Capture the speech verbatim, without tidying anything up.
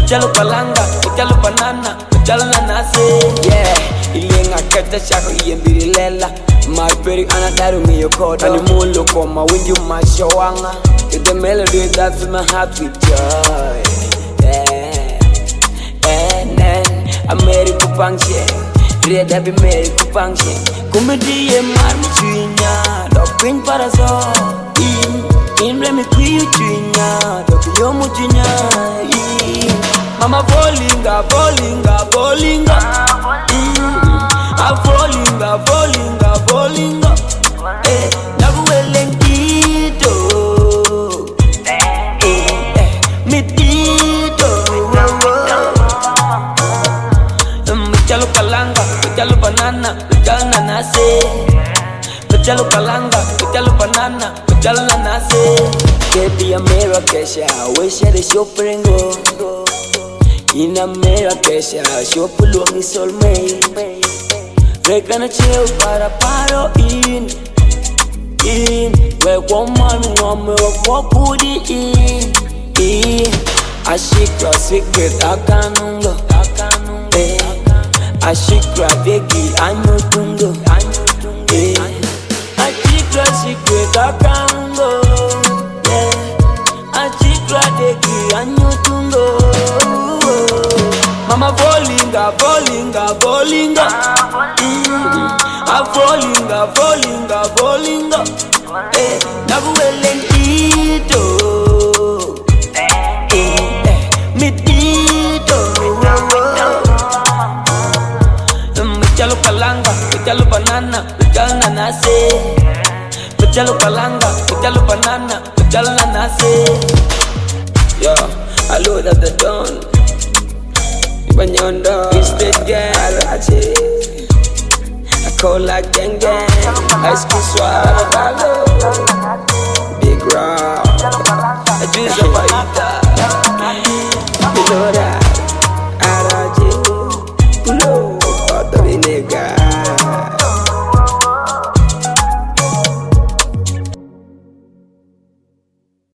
Pechalo palanga, pechalo banana, pechalo nanase. Yeah, ilenga kata shako iembirilela. Marperi anadaru mi yokoda. Ani mulo koma windu mashawanga. It's the melody that fills my heart with joy. Yeah, and then I'm married to function. Red happy married to function. Comedy and marmuchinya, dog queen paraso. In in remi kuyu chinya, dog yomuchinya. Mama falling, a falling, a falling, a falling, a falling, a falling. Eh, nabu elengito, eh, mitito. Pechalo kalanga, pechalo banana, pechalo nanase. Pechalo kalanga, pechalo banana, pechalo nanase. Baby, I'm Marrakesh, I wish I had a shopping go. In Marrakesh, I shop along is all made. Regana chill para paro in, in. Where one man, one more, what put it in, in. I shake your secret, I can't know, I can't know. I shake your degi, I know tungo, I know tungo. I shake your secret, I can't know. I shake your degi, I know tungo. Mama falling, a falling, a falling, a falling, a falling, a falling. Eh, nabu elengito, eh, mitito. Pechalo kalanga, pechalo banana, pechalo nanase. Pechalo kalanga, pechalo banana, pechalo nanase. Yo, I load up the dawn. Banyondo, it's the garage. I call like gang gang. High school swag, big rock.